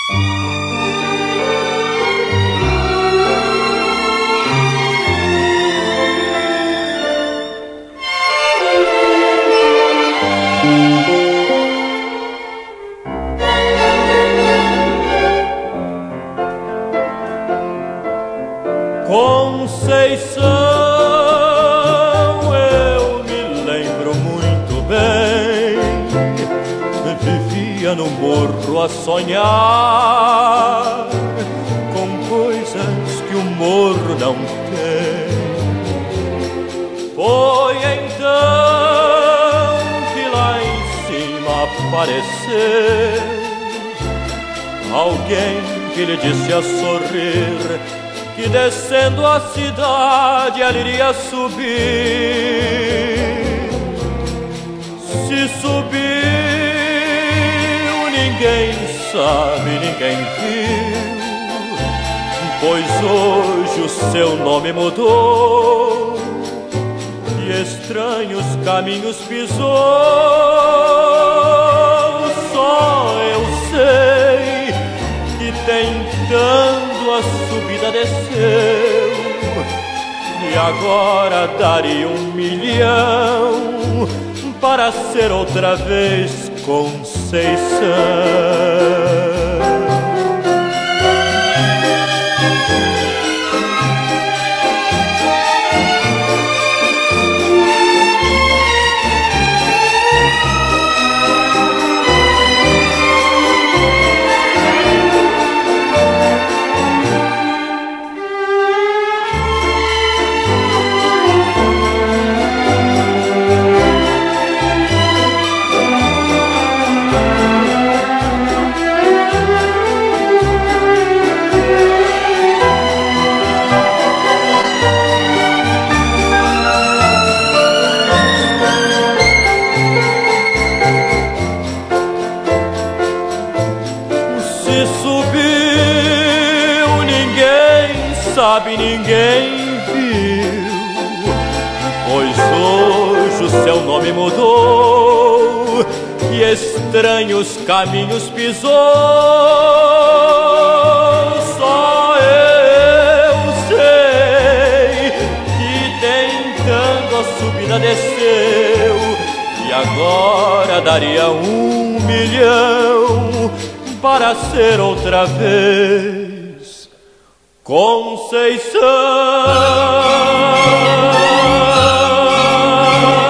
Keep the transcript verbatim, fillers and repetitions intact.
Conceição, eu me lembro muito bem, vivia no morro a sonhar com coisas que o morro não tem. Foi então que lá em cima apareceu alguém que lhe disse a sorrir que descendo a cidade ela iria subir. Se subiu, ninguém sabe, ninguém viu, pois hoje o seu nome mudou e estranhos caminhos pisou. Só eu sei que tentando a subida desceu e agora daria um milhão para ser outra vez Conceição. Se subiu, ninguém sabe, ninguém viu, pois hoje o seu nome mudou e estranhos caminhos pisou. Só eu sei que tentando a subida desceu e agora daria um milhão para ser outra vez Conceição.